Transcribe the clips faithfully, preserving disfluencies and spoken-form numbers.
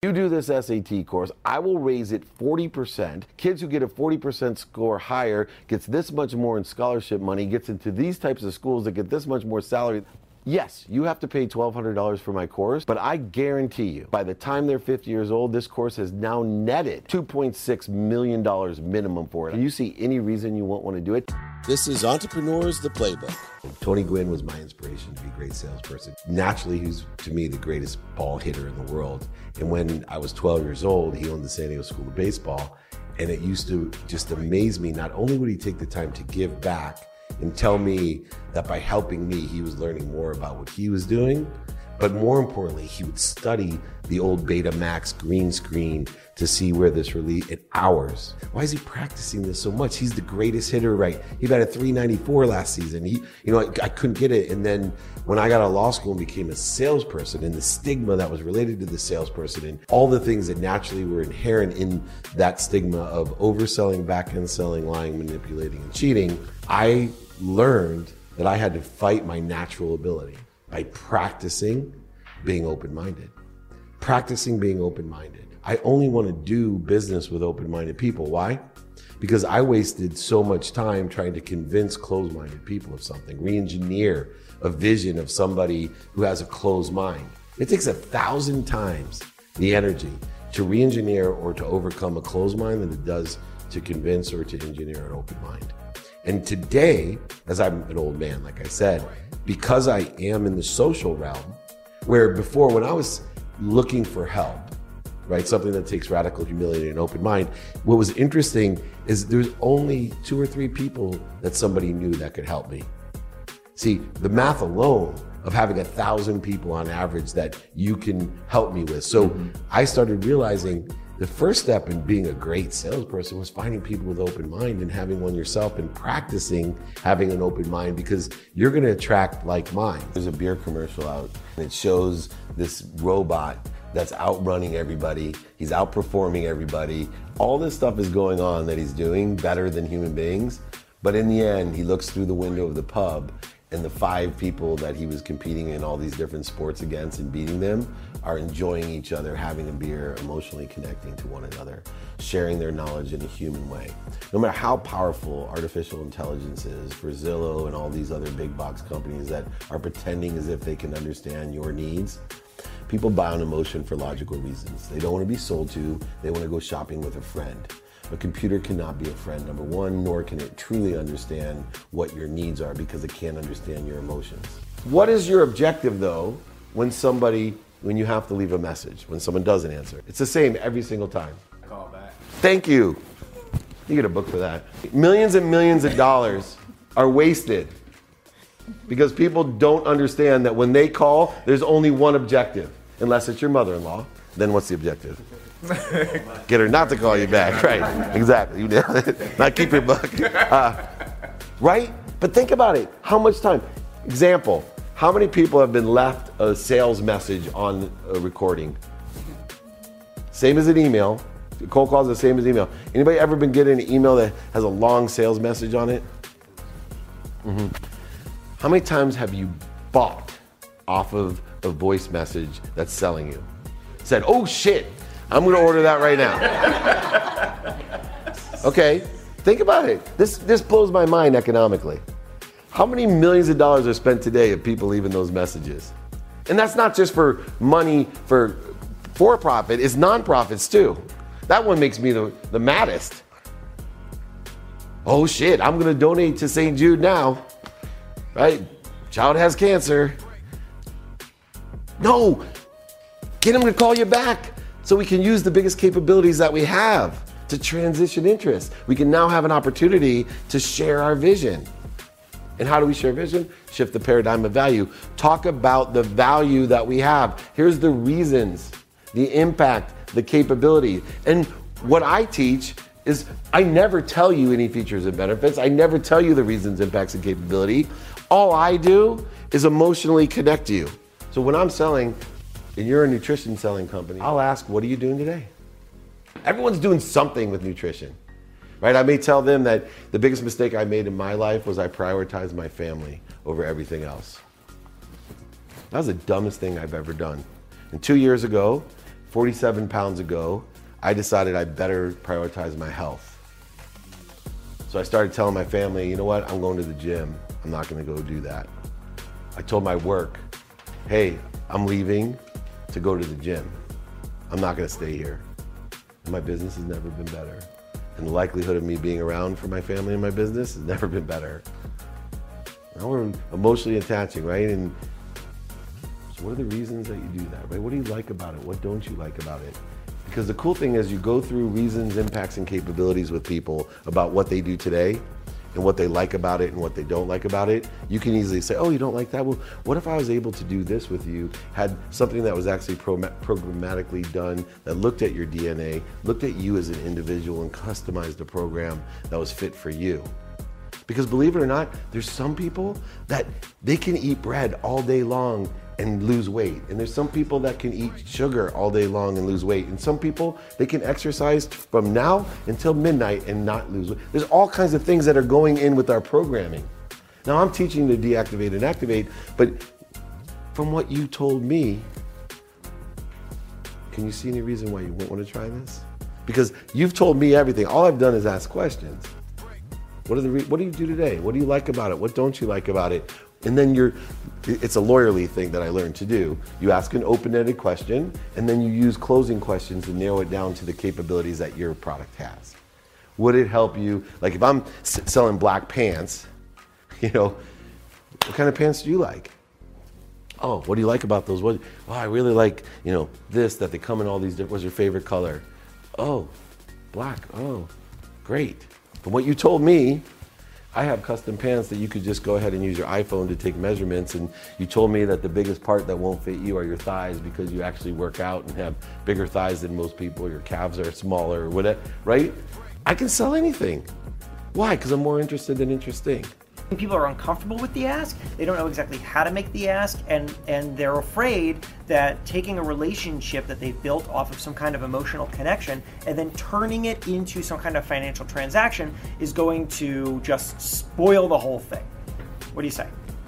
You do this S A T course, I will raise it forty percent. Kids who get a forty percent score higher gets this much more in scholarship money, gets into these types of schools that get this much more salary. Yes, you have to pay twelve hundred dollars for my course, but I guarantee you, by the time they're fifty years old, this course has now netted two point six million dollars minimum for it. Do you see any reason you won't want to do it? This is Entrepreneurs, the Playbook. Tony Gwynn was my inspiration to be a great salesperson. Naturally, he's, to me, the greatest ball hitter in the world. And when I was twelve years old, he owned the San Diego School of Baseball. And it used to just amaze me. Not only would he take the time to give back and tell me that by helping me, he was learning more about what he was doing, but more importantly, he would study the old Betamax green screen to see where this release in hours. Why is he practicing this so much? He's the greatest hitter, right? He batted three ninety-four last season. He, you know, I, I couldn't get it. And then when I got out of law school and became a salesperson, and the stigma that was related to the salesperson and all the things that naturally were inherent in that stigma of overselling, back-end selling, lying, manipulating, and cheating, I learned that I had to fight my natural ability by practicing being open-minded. Practicing being open-minded. I only want to do business with open-minded people. Why? Because I wasted so much time trying to convince closed-minded people of something, re-engineer a vision of somebody who has a closed mind. It takes a thousand times the energy to re-engineer or to overcome a closed mind than it does to convince or to engineer an open mind. And today, as I'm an old man, like I said, because I am in the social realm, where before when I was looking for help, right, something that takes radical humility and open mind, what was interesting is there's only two or three people that somebody knew that could help me. See, the math alone of having a thousand people on average that you can help me with. So mm-hmm. I started realizing the first step in being a great salesperson was finding people with open mind and having one yourself and practicing having an open mind, because you're going to attract like minds. There's a beer commercial out and it shows this robot that's outrunning everybody. He's outperforming everybody. All this stuff is going on that he's doing better than human beings. But in the end, he looks through the window of the pub and the five people that he was competing in all these different sports against and beating them are enjoying each other, having a beer, emotionally connecting to one another, sharing their knowledge in a human way. No matter how powerful artificial intelligence is for Zillow and all these other big box companies that are pretending as if they can understand your needs, people buy on emotion for logical reasons. They don't want to be sold to, they want to go shopping with a friend. A computer cannot be a friend, number one, nor can it truly understand what your needs are because it can't understand your emotions. What is your objective though when somebody, when you have to leave a message, when someone doesn't answer? It's the same every single time. Call back. Thank you. You get a book for that. Millions and millions of dollars are wasted because people don't understand that when they call, there's only one objective, unless it's your mother-in-law. Then what's the objective? Get her not to call you back, right? Exactly, you nailed it. Not keep your buck, uh, right? But think about it. How much time? Example: how many people have been left a sales message on a recording? Same as an email. Cold calls the same as email. Anybody ever been getting an email that has a long sales message on it? Mm-hmm. How many times have you bought off of a voice message that's selling you? Said, oh shit, I'm gonna order that right now. Okay, think about it. This, this blows my mind economically. How many millions of dollars are spent today of people leaving those messages? And that's not just for money for for-profit, it's non-profits too. That one makes me the, the maddest. Oh shit, I'm gonna donate to Saint Jude now, right? Child has cancer. No, get him to call you back so we can use the biggest capabilities that we have to transition interests. We can now have an opportunity to share our vision. And how do we share vision? Shift the paradigm of value. Talk about the value that we have. Here's the reasons, the impact, the capability. And what I teach is I never tell you any features and benefits. I never tell you the reasons, impacts, and capability. All I do is emotionally connect to you. So when I'm selling, and you're a nutrition selling company, I'll ask, what are you doing today? Everyone's doing something with nutrition, right? I may tell them that the biggest mistake I made in my life was I prioritized my family over everything else. That was the dumbest thing I've ever done. And two years ago, forty-seven pounds ago, I decided I better prioritize my health. So I started telling my family, you know what, I'm going to the gym. I'm not gonna go do that. I told my work, hey, I'm leaving to go to the gym. I'm not gonna stay here. And my business has never been better. And the likelihood of me being around for my family and my business has never been better. Now we're emotionally attaching, right? And so what are the reasons that you do that, right? What do you like about it? What don't you like about it? Because the cool thing is you go through reasons, impacts, and capabilities with people about what they do today and what they like about it and what they don't like about it. You can easily say, oh, you don't like that? Well, what if I was able to do this with you, had something that was actually pro- programmatically done, that looked at your D N A, looked at you as an individual and customized a program that was fit for you. Because believe it or not, there's some people that they can eat bread all day long and lose weight. And there's some people that can eat sugar all day long and lose weight. And some people, they can exercise from now until midnight and not lose weight. There's all kinds of things that are going in with our programming. Now I'm teaching to deactivate and activate, but from what you told me, can you see any reason why you won't want to try this? Because you've told me everything. All I've done is ask questions. What are the re- what do you do today? What do you like about it? What don't you like about it? And then you're, it's a lawyerly thing that I learned to do. You ask an open-ended question, and then you use closing questions to narrow it down to the capabilities that your product has. Would it help you, like if I'm s- selling black pants, you know, what kind of pants do you like? Oh, what do you like about those? What, oh, I really like, you know, this, that they come in all these different, what's your favorite color? Oh, black, oh, great. From what you told me, I have custom pants that you could just go ahead and use your iPhone to take measurements, and you told me that the biggest part that won't fit you are your thighs because you actually work out and have bigger thighs than most people, your calves are smaller or whatever, right? I can sell anything. Why? Because I'm more interested than interesting. People are uncomfortable with the ask, they don't know exactly how to make the ask, and, and they're afraid that taking a relationship that they've built off of some kind of emotional connection and then turning it into some kind of financial transaction is going to just spoil the whole thing. What do you say?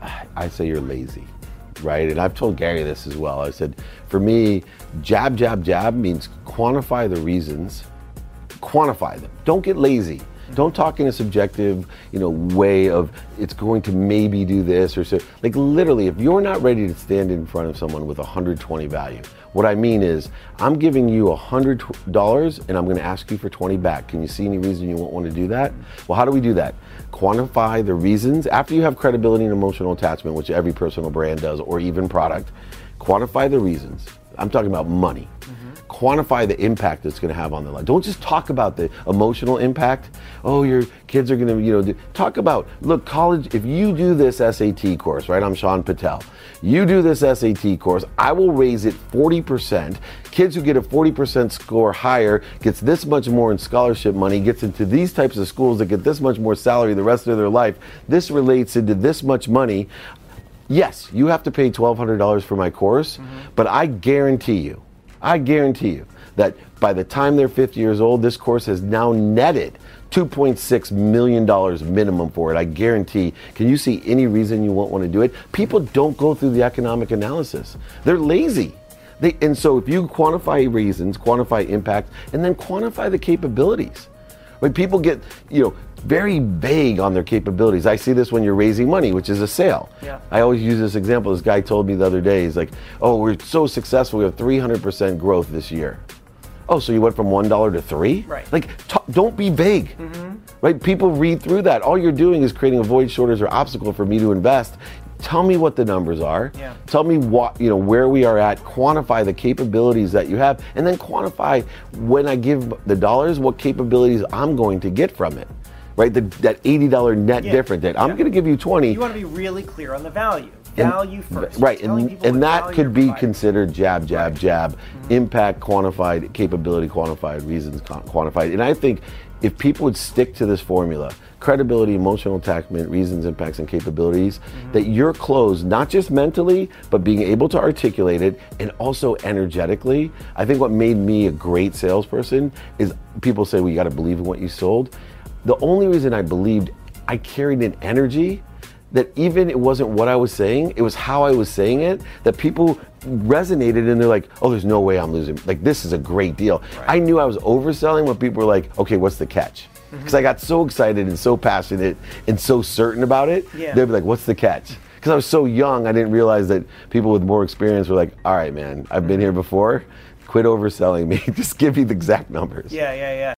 I say you're lazy, right? And I've told Gary this as well. I said, for me, jab, jab, jab means quantify the reasons, quantify them. Don't get lazy. Don't talk in a subjective, you know, way of it's going to maybe do this or so. Like literally, if you're not ready to stand in front of someone with one hundred twenty value, what I mean is I'm giving you one hundred dollars and I'm going to ask you for twenty back. Can you see any reason you won't want to do that? Well, how do we do that? Quantify the reasons. After you have credibility and emotional attachment, which every personal brand does, or even product, quantify the reasons. I'm talking about money. Mm-hmm. Quantify the impact it's going to have on their life. Don't just talk about the emotional impact. Oh, your kids are going to, you know, do, talk about, look, college, if you do this S A T course, right? I'm Sean Patel. You do this S A T course, I will raise it forty percent. Kids who get a forty percent score higher gets this much more in scholarship money, gets into these types of schools that get this much more salary the rest of their life. This relates into this much money. Yes, you have to pay twelve hundred dollars for my course, mm-hmm. but I guarantee you, I guarantee you that by the time they're fifty years old, this course has now netted two point six million dollars minimum for it. I guarantee. Can you see any reason you won't want to do it? People don't go through the economic analysis. They're lazy. They, and so if you quantify reasons, quantify impact, and then quantify the capabilities. When people get, you know, very vague on their capabilities. I see this when you're raising money, which is a sale. Yeah. I always use this example. This guy told me the other day, he's like, oh, we're so successful. We have three hundred percent growth this year. Oh, so you went from one dollar to three? Right. Like, t- don't be vague, mm-hmm. right? People read through that. All you're doing is creating a void, shortage, or obstacle for me to invest. Tell me what the numbers are. Yeah. Tell me what, you know, where we are at. Quantify the capabilities that you have, and then quantify when I give the dollars, what capabilities I'm going to get from it. Right, the, that eighty dollars net yeah. difference. That I'm yeah. going to give you twenty. You want to be really clear on the value. Value and, first. Right, and, and that could be considered jab, jab, right. jab. Mm-hmm. Impact quantified, capability quantified, reasons quantified. And I think if people would stick to this formula, credibility, emotional attachment, reasons, impacts, and capabilities, mm-hmm. that you're closed, not just mentally, but being able to articulate it and also energetically. I think what made me a great salesperson is people say, well, you got to believe in what you sold. The only reason I believed, I carried an energy that even it wasn't what I was saying, it was how I was saying it, that people resonated and they're like, oh, there's no way I'm losing. Like, this is a great deal. Right. I knew I was overselling when people were like, okay, what's the catch? Because mm-hmm. I got so excited and so passionate and so certain about it, yeah. they'd be like, what's the catch? Because I was so young, I didn't realize that people with more experience were like, all right, man, I've been here before. Quit overselling me. Just give me the exact numbers. Yeah, yeah, yeah.